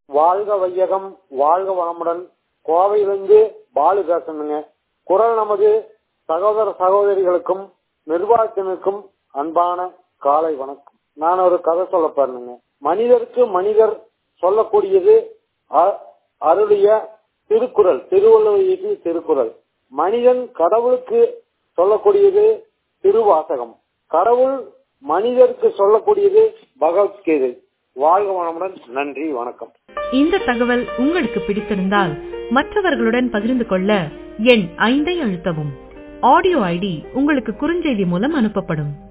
வாழ்க வையகம், வாழ்க வளமுடன். கோவையிலிருந்து பாலு பேசணுங்க. குரல் நமது சகோதர சகோதரிகளுக்கும் நிர்வாகத்தினருக்கும் அன்பான காலை வணக்கம். நான் ஒரு கதை சொல்ல பாருங்க. மனிதருக்கு மனிதர் சொல்லக்கூடியது அருளிய திருக்குறள், திருவள்ளுவர் திருக்குறள். மனிதன் கடவுளுக்கு சொல்லக்கூடியது திருவாசகம். கடவுள் மனிதருக்கு சொல்லக்கூடியது பகவத்கீதை. வாழ்க வளமுடன். நன்றி, வணக்கம். இந்த தகவல் உங்களுக்கு பிடித்திருந்தால் மற்றவர்களுடன் பகிர்ந்து கொள்ள எண் 5 அழுத்தவும். ஆடியோ ஐடி உங்களுக்கு குறுஞ்செய்தி மூலம் அனுப்பப்படும்.